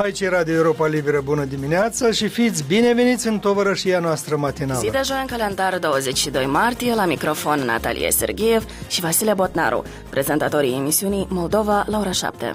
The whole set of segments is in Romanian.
Aici e Radio Europa Liberă, bună dimineața și fiți bineveniți în tovărășia noastră matinală. Zi de joi în calendar, 22 martie, la microfon Natalie Serghiev și Vasile Botnaru, prezentatorii emisiunii Moldova la ora 7.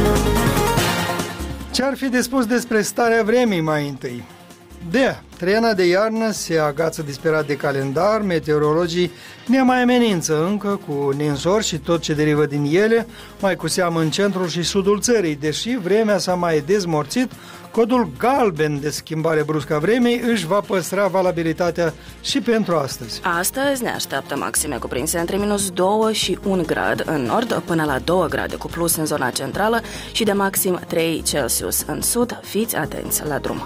Ce-ar fi de spus despre starea vremii mai întâi? Trena de iarnă se agață disperat de calendar, meteorologii ne mai amenință încă cu ninsori și tot ce derivă din ele, mai cu seamă în centrul și sudul țării. Deși vremea s-a mai dezmorțit, codul galben de schimbare bruscă a vremii își va păstra valabilitatea și pentru astăzi. Astăzi ne așteaptă maxime cuprinse între -2 și 1 grad în nord, până la 2 grade cu plus în zona centrală și de maxim 3 Celsius în sud. Fiți atenți la drum!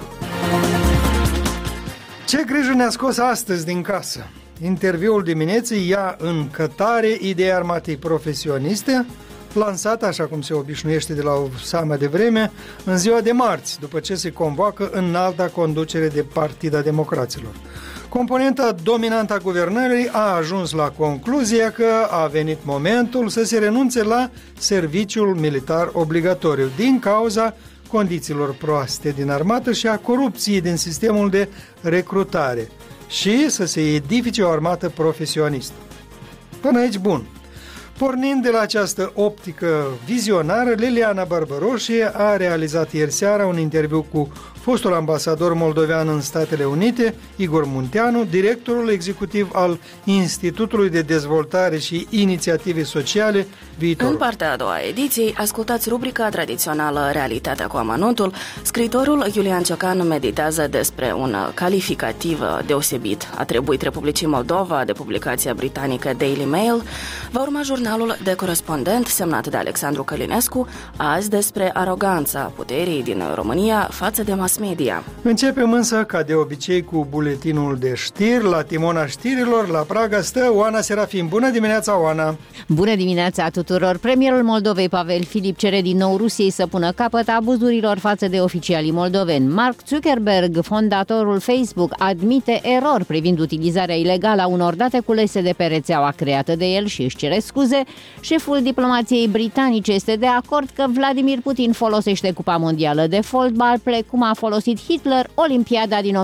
Ce grijă ne-a scos astăzi din casă? Interviul dimineții ia în cătare ideea armatei profesioniste, lansată, așa cum se obișnuiește de la o seamă de vreme, în ziua de marți, după ce se convoacă înalta conducere de Partida Democraților. Componenta dominantă a guvernării a ajuns la concluzia că a venit momentul să se renunțe la serviciul militar obligatoriu din cauza condițiilor proaste din armată și a corupției din sistemul de recrutare și să se edifice o armată profesionistă. Până aici bun. Pornind de la această optică vizionară, Liliana Barbăroșie a realizat ieri seara un interviu cu fostul ambasador moldovean în Statele Unite, Igor Munteanu, directorul executiv al Institutului de Dezvoltare și Inițiative Sociale Viitorul. În partea a doua ediției, ascultați rubrica tradițională Realitatea cu amănuntul. Scriitorul Iulian Ciocan meditează despre un calificativ deosebit atribuit Republicii Moldova de publicația britanică Daily Mail. Va urma jurnalul de corespondent semnat de Alexandru Călinescu, azi despre aroganța puterii din România față de mass media. Începem însă, ca de obicei, cu buletinul de știri. La timona știrilor, la Praga, stă Oana Serafim. Bună dimineața, Oana! Bună dimineața tuturor! Premierul Moldovei, Pavel Filip, cere din nou Rusiei să pună capăt abuzurilor față de oficialii moldoveni. Mark Zuckerberg, fondatorul Facebook, admite erori privind utilizarea ilegală a unor date culese de pe rețeaua creată de el și își cere scuze. Șeful diplomației britanice este de acord că Vladimir Putin folosește Cupa Mondială de fotbal precum a folosit Hitler Olimpiada din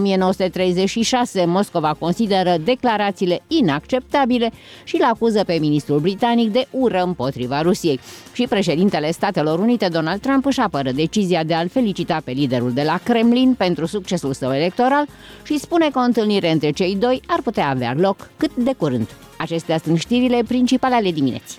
1936. Moscova consideră declarațiile inacceptabile și îl acuză pe ministrul britanic de ură împotriva Rusiei. Și președintele Statelor Unite, Donald Trump, își apără decizia de a-l felicita pe liderul de la Kremlin pentru succesul său electoral și spune că o întâlnire între cei doi ar putea avea loc cât de curând. Acestea sunt știrile principale ale dimineții.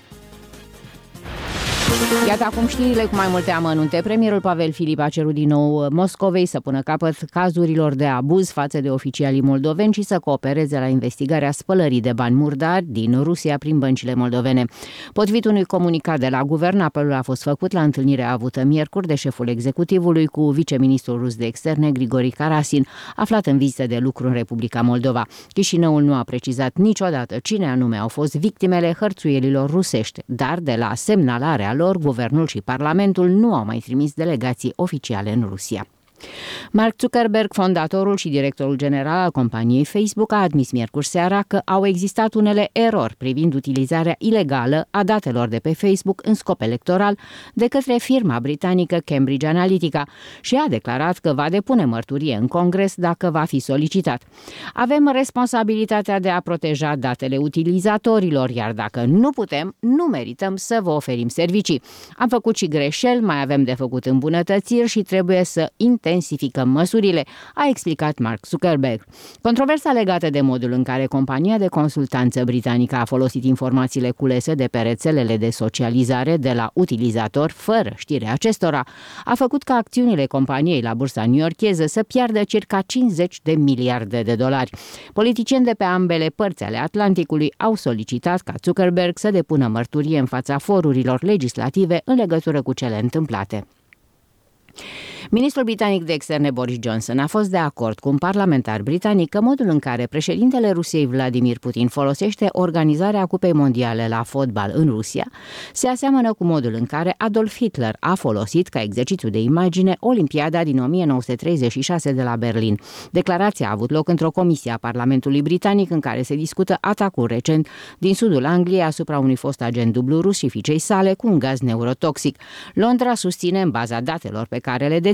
Iată acum știrile cu mai multe amănunte. Premierul Pavel Filip a cerut din nou Moscovei să pună capăt cazurilor de abuz față de oficialii moldoveni și să coopereze la investigarea spălării de bani murdari din Rusia prin băncile moldovene. Potrivit unui comunicat de la guvern, apelul a fost făcut la întâlnirea avută miercuri de șeful executivului cu viceministrul rus de externe Grigori Karasin, aflat în vizită de lucru în Republica Moldova. Chișinăul nu a precizat niciodată cine anume au fost victimele hărțuielilor rusești, dar de la semnalarea lor, guvernul și parlamentul nu au mai trimis delegații oficiale în Rusia. Mark Zuckerberg, fondatorul și directorul general al companiei Facebook, a admis miercuri seara că au existat unele erori privind utilizarea ilegală a datelor de pe Facebook în scop electoral de către firma britanică Cambridge Analytica și a declarat că va depune mărturie în Congres dacă va fi solicitat. Avem responsabilitatea de a proteja datele utilizatorilor, iar dacă nu putem, nu merităm să vă oferim servicii. Am făcut și greșeli, mai avem de făcut îmbunătățiri și trebuie să intensificăm măsurile, a explicat Mark Zuckerberg. Controversa legată de modul în care compania de consultanță britanică a folosit informațiile culese de pe rețelele de socializare de la utilizatori, fără știrea acestora, a făcut ca acțiunile companiei la bursa newyorkeză să piardă circa 50 de miliarde de dolari. Politicieni de pe ambele părți ale Atlanticului au solicitat ca Zuckerberg să depună mărturie în fața forurilor legislative în legătură cu cele întâmplate. Ministrul britanic de externe Boris Johnson a fost de acord cu un parlamentar britanic că modul în care președintele Rusiei Vladimir Putin folosește organizarea Cupei Mondiale la fotbal în Rusia se aseamănă cu modul în care Adolf Hitler a folosit ca exercițiu de imagine Olimpiada din 1936 de la Berlin. Declarația a avut loc într-o comisie a Parlamentului britanic în care se discută atacul recent din sudul Angliei asupra unui fost agent dublu rus și fiicei sale cu un gaz neurotoxic. Londra susține, în baza datelor pe care le deține,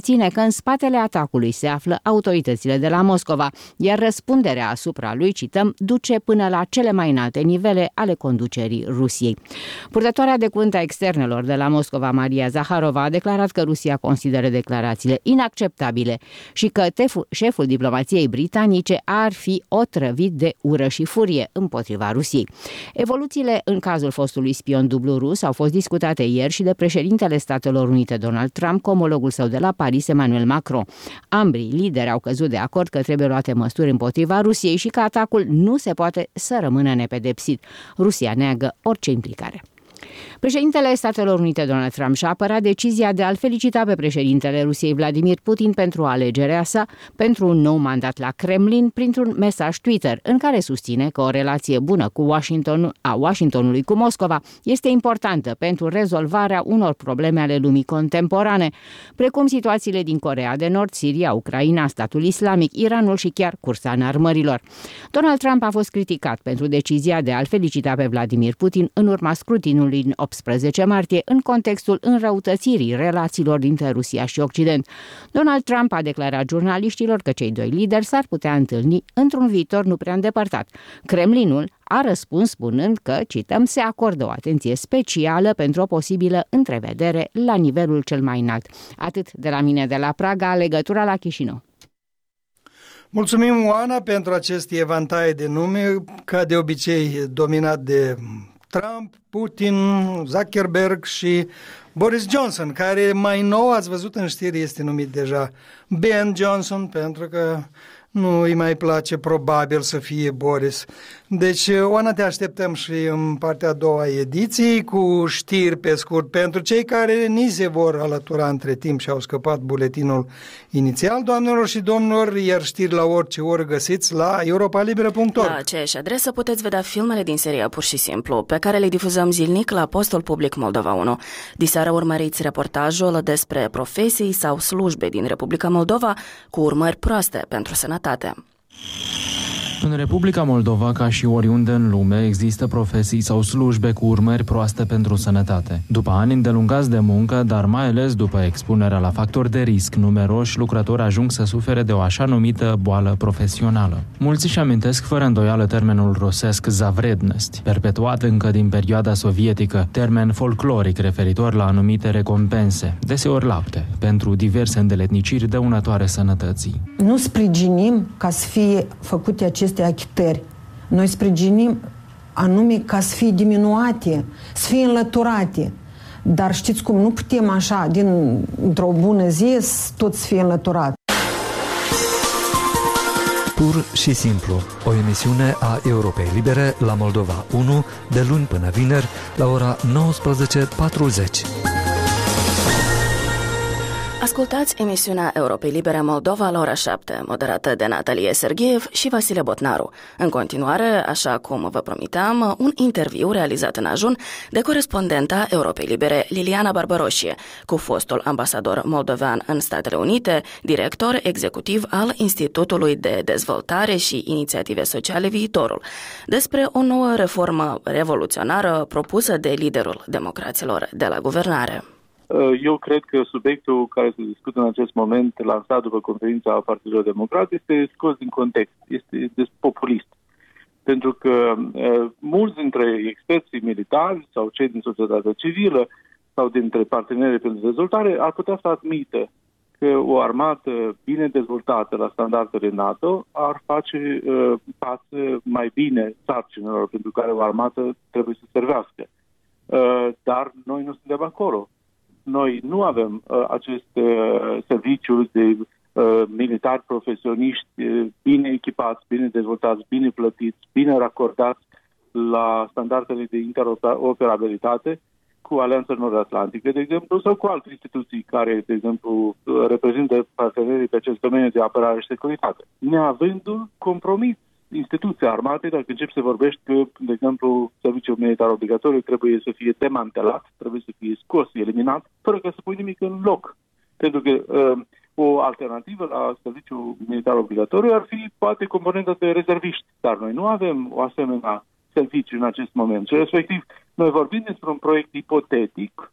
susține că în spatele atacului se află autoritățile de la Moscova, iar răspunderea asupra lui, cităm, duce până la cele mai înalte nivele ale conducerii Rusiei. Purtătoarea de cuvânt a externelor de la Moscova, Maria Zaharova, a declarat că Rusia consideră declarațiile inacceptabile și că șeful diplomației britanice ar fi otrăvit de ură și furie împotriva Rusiei. Evoluțiile în cazul fostului spion dublu rus au fost discutate ieri și de președintele Statelor Unite Donald Trump cu omologul său de la Paris, Emmanuel Macron. Ambii lideri au căzut de acord că trebuie luate măsuri împotriva Rusiei și că atacul nu se poate să rămână nepedepsit. Rusia neagă orice implicare. Președintele Statelor Unite Donald Trump și-a apărat decizia de a-l felicita pe președintele Rusiei Vladimir Putin pentru alegerea sa pentru un nou mandat la Kremlin printr-un mesaj Twitter în care susține că o relație bună cu Washingtonului cu Moscova este importantă pentru rezolvarea unor probleme ale lumii contemporane, precum situațiile din Coreea de Nord, Siria, Ucraina, statul islamic, Iranul și chiar cursa înarmărilor. Donald Trump a fost criticat pentru decizia de a-l felicita pe Vladimir Putin în urma scrutinului din 18 martie, în contextul înrăutățirii relațiilor dintre Rusia și Occident. Donald Trump a declarat jurnaliștilor că cei doi lideri s-ar putea întâlni într-un viitor nu prea îndepărtat. Kremlinul a răspuns spunând că, cităm, se acordă o atenție specială pentru o posibilă întrevedere la nivelul cel mai înalt. Atât de la mine de la Praga, legătura la Chișinău. Mulțumim, Oana, pentru acest evantai de nume, ca de obicei dominat de Trump, Putin, Zuckerberg și Boris Johnson, care mai nou, ați văzut în știri, este numit deja Ben Johnson, pentru că nu îi mai place probabil să fie Boris. Deci, Oana, te așteptăm și în partea a doua ediției cu știri pe scurt pentru cei care ni se vor alătura între timp și au scăpat buletinul inițial, doamnelor și domnilor, iar știri la orice oră găsiți la europalibera.org. La aceeași adresă puteți vedea filmele din seria Pur și Simplu, pe care le difuzăm zilnic la Postul Public Moldova 1. Diseară urmăriți reportajul despre profesii sau slujbe din Republica Moldova cu urmări proaste pentru sănătate. În Republica Moldova, ca și oriunde în lume, există profesii sau slujbe cu urmări proaste pentru sănătate. După ani îndelungați de muncă, dar mai ales după expunerea la factori de risc, numeroși lucrători ajung să sufere de o așa numită boală profesională. Mulți își amintesc fără îndoială termenul rusesc zavrednost, perpetuat încă din perioada sovietică, termen folcloric referitor la anumite recompense, deseori lapte, pentru diverse îndeletniciri dăunătoare sănătății. Nu sprijinim ca să fie făcute aceste achitări. Noi sprijinim anume ca să fie diminuate, să fie înlăturate. Dar știți cum, nu putem așa, într-o bună zi, tot să fie înlăturat. Pur și simplu, o emisiune a Europei Libere la Moldova 1, de luni până vineri, la ora 19:40. Ascultați emisiunea Europei Libere Moldova la ora 7, moderată de Natalie Serghiev și Vasile Botnaru. În continuare, așa cum vă promiteam, un interviu realizat în ajun de corespondenta Europei Libere Liliana Barbaroșie cu fostul ambasador moldovean în Statele Unite, director executiv al Institutului de Dezvoltare și Inițiative Sociale Viitorul, despre o nouă reformă revoluționară propusă de liderul democraților de la guvernare. Eu cred că subiectul care se discută în acest moment, lansat după conferința Partidului Democrat, este scos din context, este populist. Pentru că mulți dintre experții militari sau cei din societatea civilă sau dintre partenerii pentru dezvoltare ar putea să admită că o armată bine dezvoltată la standardele NATO ar face față mai bine sarcinilor pentru care o armată trebuie să servească. Dar noi nu suntem acolo. Noi nu avem acest serviciu de militari profesioniști bine echipați, bine dezvoltați, bine plătiți, bine racordați la standardele de interoperabilitate cu Alianța Nord-Atlantică, de exemplu, sau cu alte instituții care, de exemplu, reprezintă partenerii pe acest domeniu de apărare și securitate. Neavându compromis instituția armatei, dacă încep să vorbești că, de exemplu, serviciul militar obligatoriu trebuie să fie demantelat, trebuie să fie scos, eliminat, fără că să pui nimic în loc. Pentru că o alternativă la serviciul militar obligatoriu ar fi poate componenta de rezerviști, dar noi nu avem o asemenea serviciu în acest moment. Și respectiv, noi vorbim despre un proiect ipotetic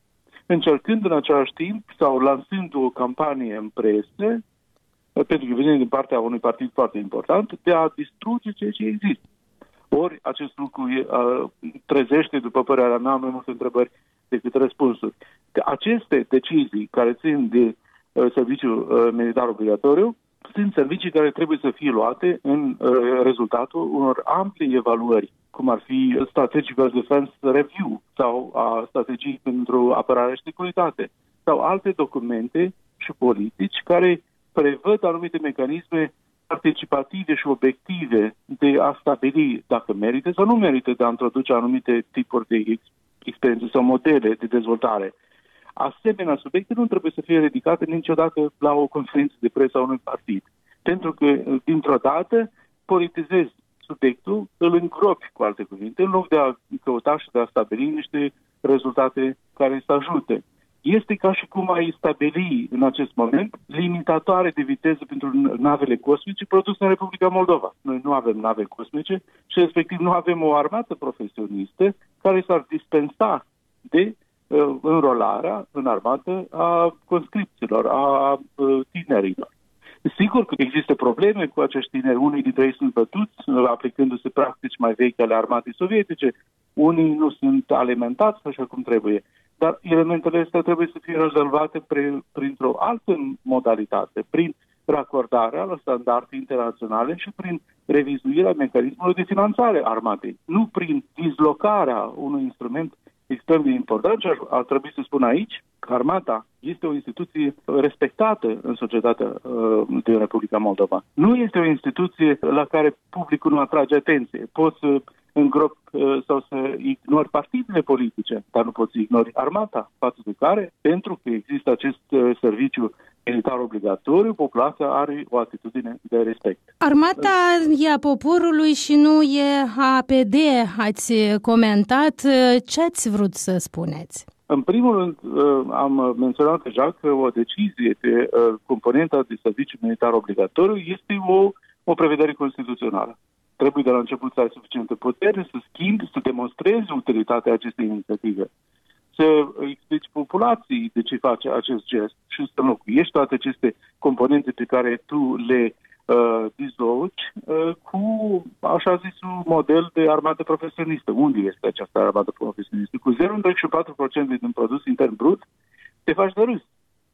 încercând în același timp sau lansând o campanie în presă, pentru că vine din partea unui partid foarte important, de a distruge ceea ce există. Ori acest lucru trezește, după părerea mea, mai multe întrebări decât răspunsuri. Aceste decizii care țin de serviciul militar obligatoriu sunt servicii care trebuie să fie luate în rezultatul unor ampli evaluări, cum ar fi Strategic Defense Review sau a strategii pentru apărare și securitate, sau alte documente și politici care prevăd anumite mecanisme participative și obiective de a stabili dacă merită sau nu merită de a introduce anumite tipuri de experiențe sau modele de dezvoltare. Asemenea, subiecte nu trebuie să fie ridicate niciodată la o conferință de presă a unui partid. Pentru că, dintr-o dată, politizezi subiectul, îl îngropi, cu alte cuvinte, în loc de a căuta și de a stabili niște rezultate care să ajute. Este ca și cum ai stabili în acest moment limitatoare de viteză pentru navele cosmice produse în Republica Moldova. Noi nu avem nave cosmice și respectiv nu avem o armată profesionistă care s-ar dispensa de înrolarea în armată a conscripților, a tinerilor. Sigur că există probleme cu acești tineri. Unii dintre ei sunt bătuți aplicându-se practici mai vechi ale armatei sovietice. Unii nu sunt alimentați așa cum trebuie. Dar elementele astea trebuie să fie rezolvate printr-o altă modalitate, prin racordarea la standarde internaționale și prin revizuirea mecanismelor de finanțare a armatei. Nu prin dislocarea unui instrument extrem de important și ar trebui să spun aici că armata este o instituție respectată în societatea din Republica Moldova. Nu este o instituție la care publicul nu atrage atenție. Poți să îngropi sau să ignori partidele politice, dar nu poți să ignori armata, față de care, pentru că există acest serviciu militar obligatoriu, populația are o atitudine de respect. Armata e a poporului și nu e a APD, ați comentat. Ce ați vrut să spuneți? În primul rând, am menționat deja că o decizie de componenta de serviciu militar obligatoriu este o prevedere constituțională. Trebuie de la început să ai suficientă putere, să schimbi, să demonstrezi utilitatea acestei inițiative, să explici populației de ce face acest gest și să înlocuiești toate aceste componente pe care tu le dizolvi cu, așa zisul, model de armată profesionistă. Unde este această armată profesionistă? Cu 0,4% din produs intern brut te faci de râs.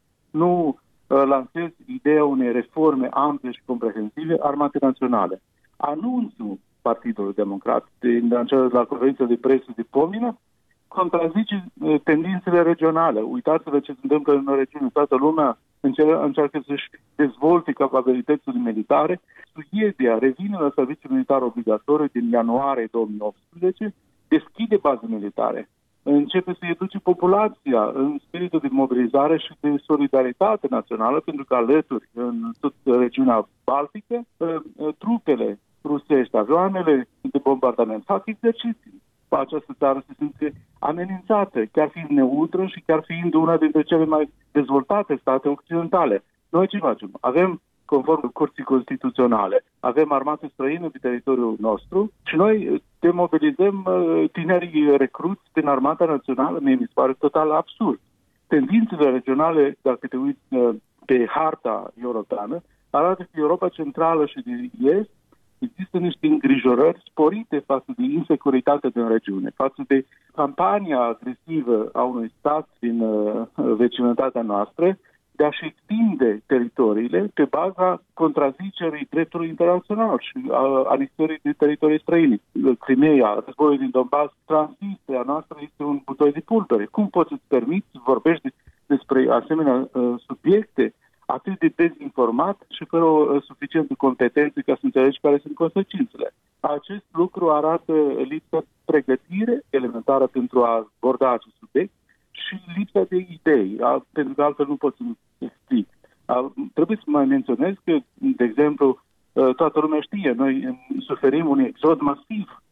Nu lansezi ideea unei reforme ample și comprehensive armate naționale. Anunțul Partidului Democrat la conferința de presă de pomină contrazice tendințele regionale. Uitați-vă ce se întâmplă în regiune. Toată lumea încearcă să-și dezvolte capabilitățile militare. Suedia revine la serviciul militar obligatoriu din ianuarie 2018, deschide baze militare, începe să educe populația în spiritul de mobilizare și de solidaritate națională, pentru că alături în toată regiunea Baltică, trupele rusești, avioanele de bombardament fac exerciții. Această țară se simte amenințată, chiar fiind neutră și chiar fiind una dintre cele mai dezvoltate state occidentale. Noi ce facem? Avem, conform Curții Constituționale, avem armate străine pe teritoriul nostru și noi demobilizăm tinerii recruți din armata națională. Mie mi se pare total absurd. Tendințele regionale, dacă te uiți pe harta europeană, arată că Europa Centrală și de Est există niște îngrijorări sporite față de insecuritatea din regiune, față de campania agresivă a unui stat din vecinătatea noastră de a-și extinde teritoriile pe baza contrazicerii dreptului internațional și anexării de teritorii străine. Crimea, războiul din Donbass, Transnistria noastră este un butoi de pulbere. Cum poți să-ți permiți să vorbești despre asemenea subiecte atât de dezinformat și fără o suficientă competență ca să înțelegi care sunt consecințele? Acest lucru arată lipsa de pregătire elementară pentru a aborda acest subiect și lipsa de idei, pentru că altfel nu pot să explic. Trebuie să mai menționez că, de exemplu, toată lumea știe, noi suferim un exod masiv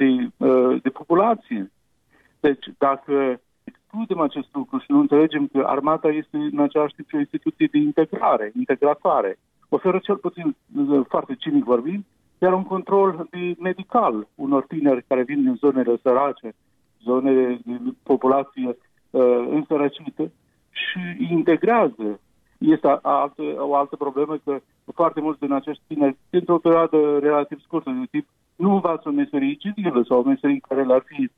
de populație. Deci, dacă excludem acest lucru și nu înțelegem că armata este în același timp o instituție de integratoare, oferă cel puțin, foarte cinic vorbind, iar un control medical unor tineri care vin din zonele sărace, zonele de populație însărăcită și integrează. Este o altă problemă că foarte mulți din acești tineri, într-o perioadă relativ scurtă de timp, nu învață o meserie civilă sau o meserie care le-ar fi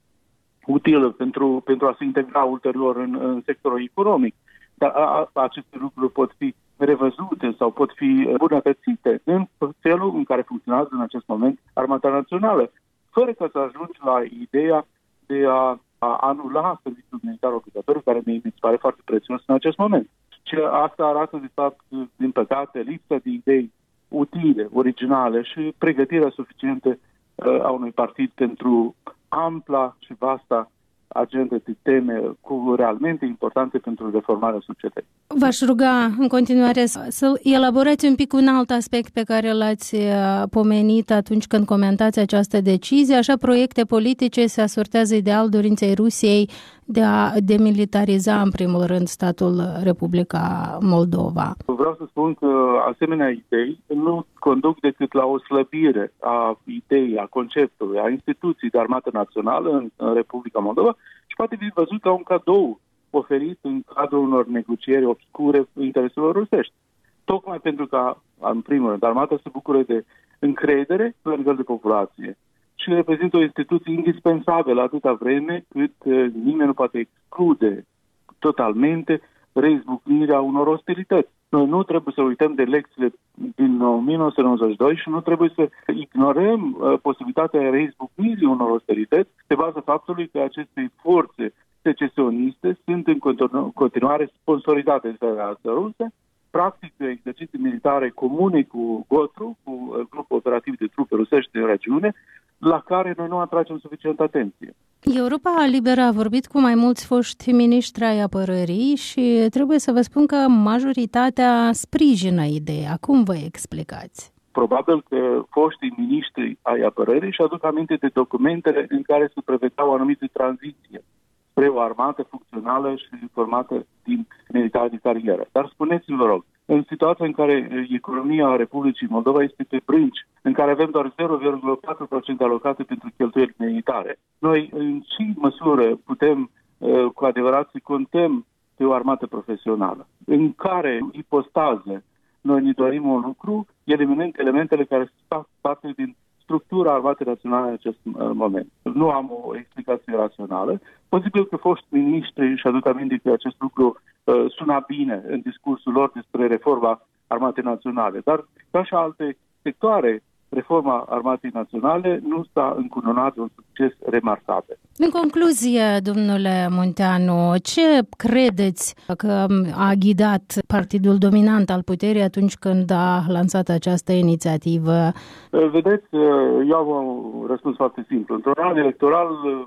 utilă pentru a se integra ulterior în sectorul economic. Dar aceste lucruri pot fi revăzute sau pot fi îmbunătățite în felul în care funcționează în acest moment Armata Națională, fără ca să ajungi la ideea de a anula serviciul militar obligatoriu, care mi se pare foarte prețios în acest moment. Și asta arată, de fapt, din păcate, lipsa de idei utile, originale și pregătirea suficientă a unui partid pentru ampla și vasta agenda de teme realmente importante pentru reformarea societății. V-aș ruga în continuare să elaborați un pic un alt aspect pe care l-ați pomenit atunci când comentați această decizie. Așa, proiecte politice se asortează ideal dorinței Rusiei de a demilitariza, în primul rând, statul Republica Moldova. Vreau să spun că asemenea idei nu conduc decât la o slăbire a ideii, a conceptului, a instituției de armată națională în Republica Moldova și poate fi văzut ca un cadou oferit în cadrul unor negocieri obscure intereselor rusești. Tocmai pentru că, în primul rând, armata se bucură de încredere la nivel de populație și reprezintă o instituție indispensabilă atâta vreme cât nimeni nu poate exclude totalmente reizbucnirea unor ostilități. Noi nu trebuie să uităm de lecțiile din 1992 și nu trebuie să ignorăm posibilitatea reizbucnirii unor ostilități pe baza faptului că aceste forțe secesioniste sunt în continuare sponsorizate de Federația Rusă, practic exerciții militare comune cu GOTRU, cu grupul operativ de trupe rusești din regiune, la care noi nu atragem suficient atenție. Europa Liberă a vorbit cu mai mulți foști miniștri ai apărării și trebuie să vă spun că majoritatea sprijină ideea. Cum vă explicați? Probabil că foștii miniștri ai apărării își aduc aminte de documentele în care se prevedeau anumite tranziție spre o armată funcțională și formată din militari de carieră. Dar spuneți-mi, vă rog, în situația în care economia Republicii Moldova este pe brânci, în care avem doar 0,4% alocate pentru cheltuieli militare, noi în ce măsură putem cu adevărat să contăm pe o armată profesională? În care ipostază noi ne dorim un lucru, eliminând elementele care fac parte din structura Armatei Naționale în acest moment. Nu am o explicație rațională. Posibil că foști miniștri își aduc aminte că acest lucru suna bine în discursul lor despre reforma Armatei Naționale, dar ca și alte sectoare, reforma Armatei Naționale nu s-a încununat de un succes remarcabil. În concluzie, domnule Munteanu, ce credeți că a ghidat partidul dominant al puterii atunci când a lansat această inițiativă? Vedeți, eu am un răspuns foarte simplu. Într-un an electoral,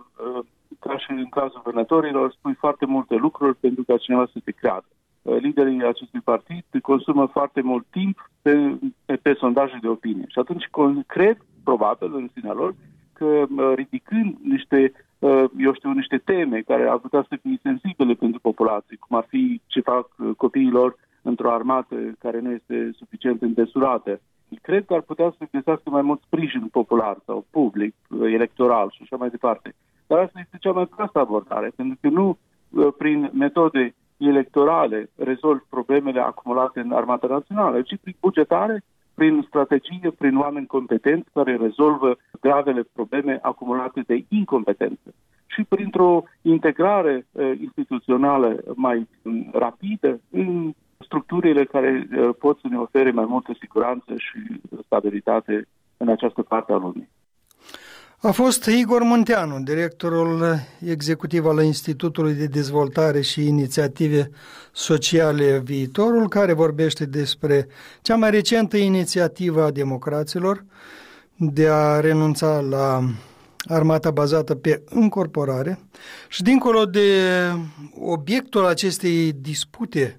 ca și în cazul guvernatorilor, spui foarte multe lucruri pentru ca cineva să te creadă. Liderii acestui partid consumă foarte mult timp pe sondaje de opinie. Și atunci cred, probabil, în sinea lor, că ridicând niște teme care ar putea să fie sensibile pentru populație, cum ar fi ce fac copiilor într-o armată care nu este suficient îndesurată, cred că ar putea să găsească mai mult sprijin popular sau public, electoral și așa mai departe. Dar asta este cea mai proastă abordare, pentru că nu prin metode electorale rezolv problemele acumulate în Armata Națională, ci prin bugetare, prin strategie, prin oameni competenți care rezolvă gravele probleme acumulate de incompetență. Și printr-o integrare instituțională mai rapidă în structurile care pot să ne ofere mai multă siguranță și stabilitate în această parte a lumii. A fost Igor Munteanu, directorul executiv al Institutului de Dezvoltare și Inițiative Sociale Viitorul, care vorbește despre cea mai recentă inițiativă a democraților de a renunța la armata bazată pe încorporare. Și dincolo de obiectul acestei dispute,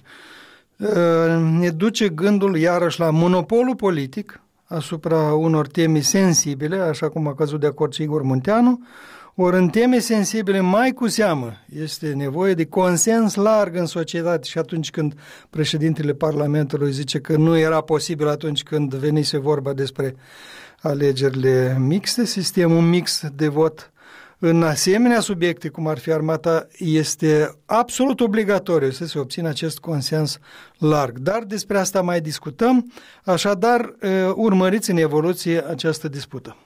ne duce gândul iarăși la monopolul politic asupra unor teme sensibile, așa cum a căzut de acord și Igor Munteanu, ori în teme sensibile mai cu seamă este nevoie de consens larg în societate și atunci când președintele Parlamentului zice că nu era posibil atunci când venise vorba despre alegerile mixte, sistemul mix de vot în asemenea subiecte, cum ar fi armata, este absolut obligatoriu să se obțină acest consens larg. Dar despre asta mai discutăm, așadar urmăriți în evoluție această dispută.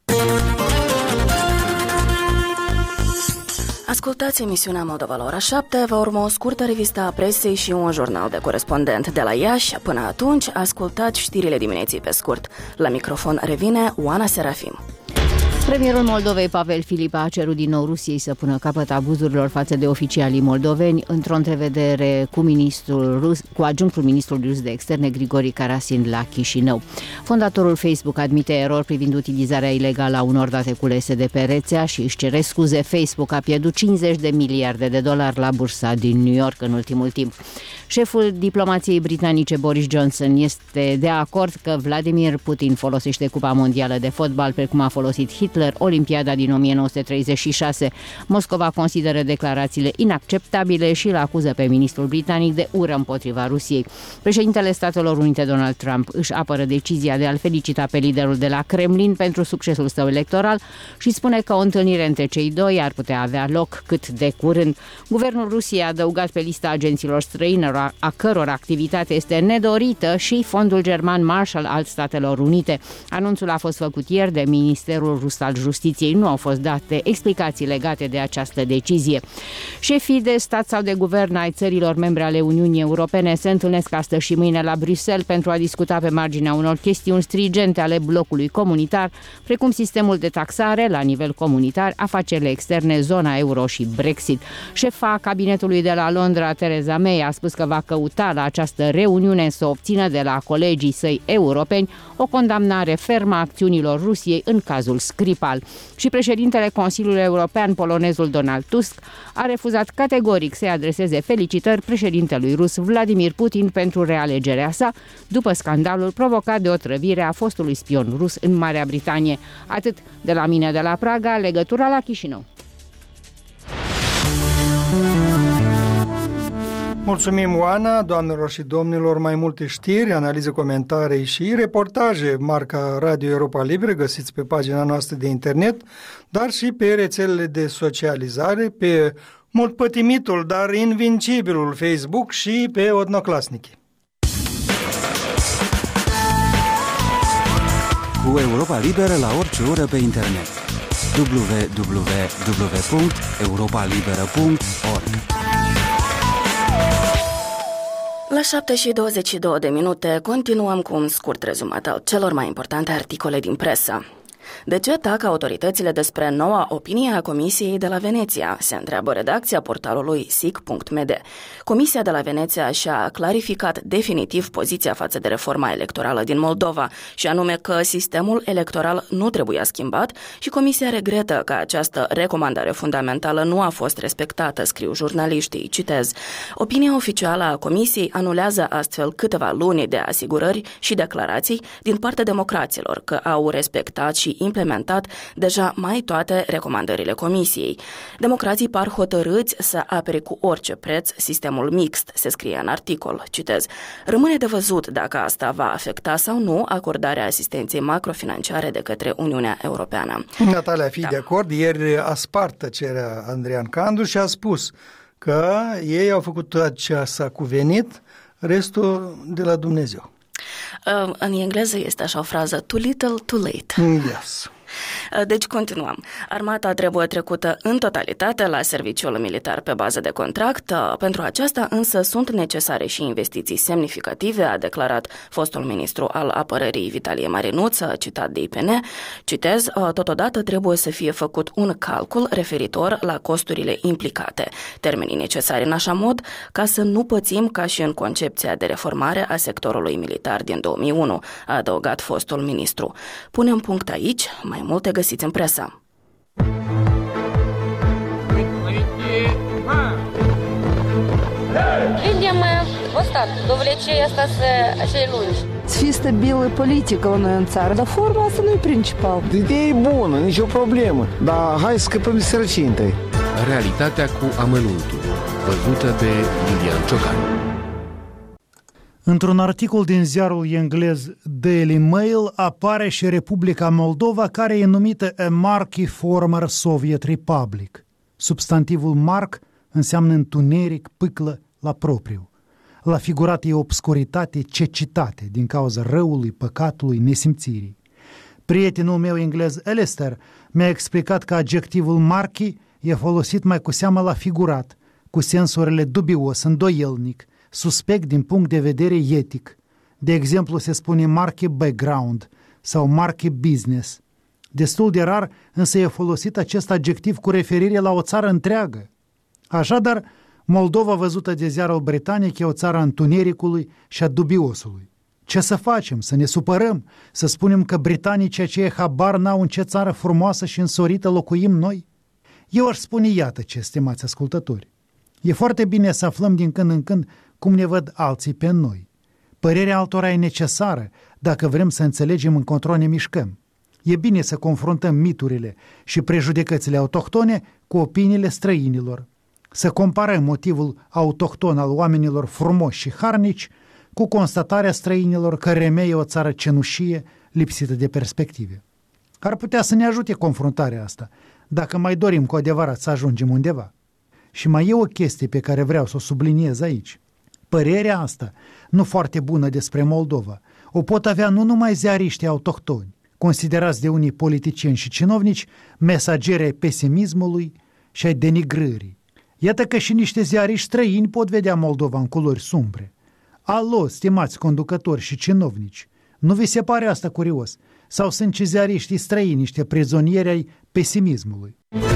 Ascultați emisiunea Moldova la ora 7, va urma o scurtă revistă a presei și un jurnal de corespondent de la Iași. Până atunci, ascultați știrile dimineții pe scurt. La microfon revine Oana Serafim. Premierul Moldovei, Pavel Filipa, a cerut din nou Rusiei să pună capăt abuzurilor față de oficialii moldoveni într-o întrevedere cu adjunctul ministrului rus de externe, Grigori Karasin, la Chișinău. Fondatorul Facebook admite erori privind utilizarea ilegală a unor date culese de pe rețea și își cere scuze. Facebook a pierdut 50 de miliarde de dolari la bursa din New York în ultimul timp. Șeful diplomației britanice Boris Johnson este de acord că Vladimir Putin folosește Cupa Mondială de Fotbal precum a folosit Hitler Olimpiada din 1936. Moscova consideră declarațiile inacceptabile și îl acuză pe ministrul britanic de ură împotriva Rusiei. Președintele Statelor Unite Donald Trump își apără decizia de a-l felicita pe liderul de la Kremlin pentru succesul său electoral și spune că o întâlnire între cei doi ar putea avea loc cât de curând. Guvernul Rusiei a adăugat pe lista agenților străini a căror activitate este nedorită și fondul german Marshall al Statelor Unite. Anunțul a fost făcut ieri de Ministerul Rus al Justiției. Nu au fost date explicații legate de această decizie. Șefii de stat sau de guvern ai țărilor membre ale Uniunii Europene se întâlnesc astăzi și mâine la Bruxelles pentru a discuta pe marginea unor chestiuni strigente ale blocului comunitar, precum sistemul de taxare la nivel comunitar, afacerile externe, zona euro și Brexit. Șefa cabinetului de la Londra, Theresa May, a spus că va căuta la această reuniune să obțină de la colegii săi europeni o condamnare fermă a acțiunilor Rusiei în cazul Skripal. Și președintele Consiliului European, polonezul Donald Tusk, a refuzat categoric să-i adreseze felicitări președintelui rus Vladimir Putin pentru realegerea sa, după scandalul provocat de otrăvire a fostului spion rus în Marea Britanie. Atât de la mine de la Praga, legătura la Chișinău. Mulțumim, Oana, doamnelor și domnilor, mai multe știri, analize, comentarii și reportaje marca Radio Europa Liberă găsiți pe pagina noastră de internet, dar și pe rețelele de socializare, pe mult pătimitul, dar invincibilul Facebook și pe Odnoclasnici. Cu Europa Liberă la orice oră pe internet. www.europalibera.org. La 7:22 continuăm cu un scurt rezumat al celor mai importante articole din presă. De ce tac autoritățile despre noua opinie a Comisiei de la Veneția? Se întreabă redacția portalului sic.md. Comisia de la Veneția și-a clarificat definitiv poziția față de reforma electorală din Moldova, și anume că sistemul electoral nu trebuia schimbat și Comisia regretă că această recomandare fundamentală nu a fost respectată, scriu jurnaliștii. Citez: opinia oficială a Comisiei anulează astfel câteva luni de asigurări și declarații din partea democraților că au respectat și implementat deja mai toate recomandările Comisiei. Democrații par hotărâți să apere cu orice preț sistemul mixt, se scrie în articol. Citez: rămâne de văzut dacă asta va afecta sau nu acordarea asistenței macrofinanciare de către Uniunea Europeană. Natalia, fii de acord? Ieri a spart tăcerea Andrian Candu și a spus că ei au făcut tot ce s-a cuvenit, restul de la Dumnezeu. În engleză este așa o frază: too little, too late. Yes. Deci continuăm. Armata trebuie trecută în totalitate la serviciul militar pe bază de contract. Pentru aceasta însă sunt necesare și investiții semnificative, a declarat fostul ministru al apărării Vitalie Marinuță, citat de IPN. Citez: totodată trebuie să fie făcut un calcul referitor la costurile implicate, termenii necesari în așa mod ca să nu pățim ca și în concepția de reformare a sectorului militar din 2001, a adăugat fostul ministru. Punem punct aici, mai multe găsiți în presă. Видим ăsta, довлечение asta acei lungi. Să fie stabilă politică la noi în țară, dar forma asta nu e principal. Ideea e bună, nicio problemă, dar hai să scăpăm de sărăcie întâi. Realitatea cu amănuntul, văzută de Iulian Ciocan. Într-un articol din ziarul englez Daily Mail apare și Republica Moldova, care e numită a murky former Soviet Republic. Substantivul marc înseamnă întuneric, pâclă la propriu. La figurat e obscuritate, cecitate din cauza răului, păcatului, nesimțirii. Prietenul meu englez Alistair mi-a explicat că adjectivul murky e folosit mai cu seamă la figurat, cu sensurile dubios, îndoielnic, suspect din punct de vedere etic. De exemplu, se spune murky background sau murky business. Destul de rar, însă e folosit acest adjectiv cu referire la o țară întreagă. Așadar, Moldova, văzută de ziarul britanic, e o țară a întunericului și a dubiosului. Ce să facem? Să ne supărăm? Să spunem că britanicii aceia habar n-au în ce țară frumoasă și însorită locuim noi? Eu aș spune, iată ce, stimați ascultători. E foarte bine să aflăm din când în când cum ne văd alții pe noi. Părerea altora e necesară dacă vrem să înțelegem încotro ne mișcăm. E bine să confruntăm miturile și prejudecățile autohtone cu opiniile străinilor, să comparăm motivul autohton al oamenilor frumoși și harnici cu constatarea străinilor că remeie o țară cenușie lipsită de perspective. Ar putea să ne ajute confruntarea asta, dacă mai dorim cu adevărat să ajungem undeva. Și mai e o chestie pe care vreau să o subliniez aici. Părerea asta, nu foarte bună despre Moldova, o pot avea nu numai ziariștii autohtoni, considerați de unii politicieni și cinovnici mesageri ai pesimismului și ai denigrării. Iată că și niște ziariști străini pot vedea Moldova în culori sumbre. Alo, stimați conducători și cinovnici, nu vi se pare asta curios? Sau sunt și ziariștii străini niște prizonieri ai pesimismului?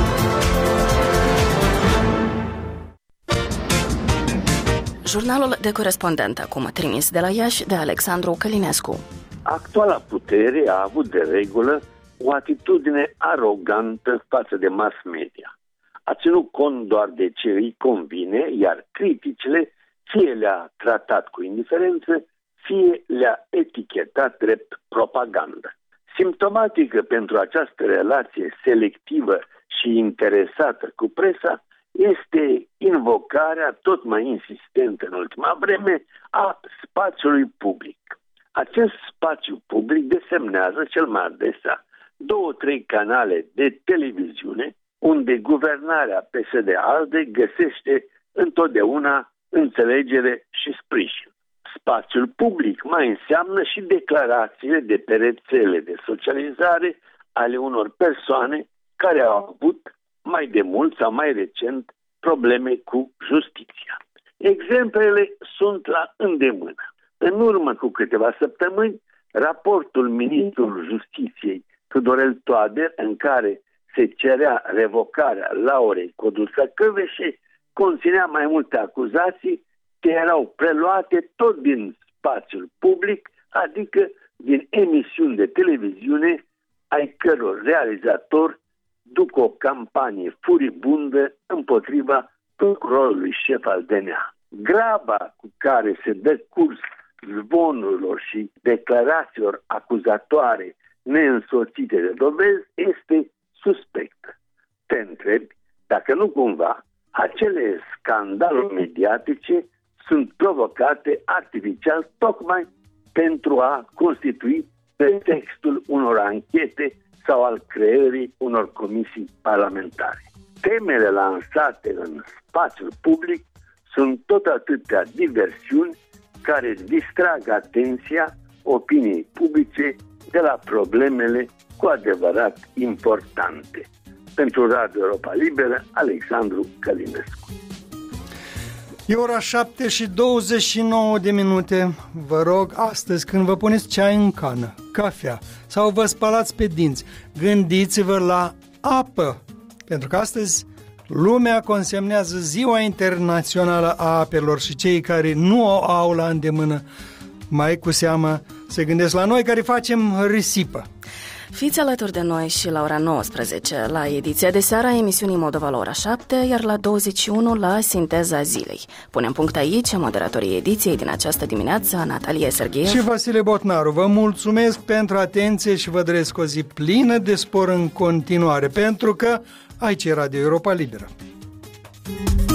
Jurnalul de corespondent acum trimis de la Iași de Alexandru Călinescu. Actuala putere a avut de regulă o atitudine arogantă față de mass media. A ținut cont doar de ce îi convine, iar criticile fie le-a tratat cu indiferență, fie le-a etichetat drept propagandă. Simptomatică pentru această relație selectivă și interesată cu presa este invocarea tot mai insistentă în ultima vreme a spațiului public. Acest spațiu public desemnează cel mai adesea 2-3 canale de televiziune unde guvernarea PSD-ALDE găsește întotdeauna înțelegere și sprijin. Spațiul public mai înseamnă și declarațiile de pe rețele de socializare ale unor persoane care au avut mai de mult sau mai recent probleme cu justiția. Exemplele sunt la îndemână. În urmă cu câteva săptămâni, raportul ministrului Justiției Tudorel Toader, în care se cerea revocarea Laurei Codruța Kövesi, conținea mai multe acuzații care erau preluate tot din spațiul public, adică din emisiuni de televiziune ai căror realizator duc o campanie furibundă împotriva procurorului șef al DNA. Graba cu care se dă curs zvonurilor și declarațiilor acuzatoare neînsoțite de dovezi este suspectă. Te întrebi dacă nu cumva acele scandaluri mediatice sunt provocate artificial tocmai pentru a constitui pretextul unor anchete sau al creării unor comisii parlamentare. Temele lansate în spațiul public sunt tot atâtea diversiuni care distrag atenția opiniei publice de la problemele cu adevărat importante. Pentru Radio Europa Liberă, Alexandru Călinescu. E ora 7:29. Vă rog, astăzi când vă puneți ceai în cană, cafea sau vă spălați pe dinți, gândiți-vă la apă. Pentru că astăzi lumea consemnează Ziua Internațională a Apelor și cei care nu o au la îndemână, mai cu seamă, se gândesc la noi care facem risipă. Fiți alături de noi și la ora 19 la ediția de seară a emisiunii Moldova la ora 7, iar la 21 la Sinteza Zilei. Punem punct aici moderatorii ediției din această dimineață, Natalia Serghiev și Vasile Botnaru. Vă mulțumesc pentru atenție și vă doresc o zi plină de spor în continuare, pentru că aici e Radio Europa Liberă.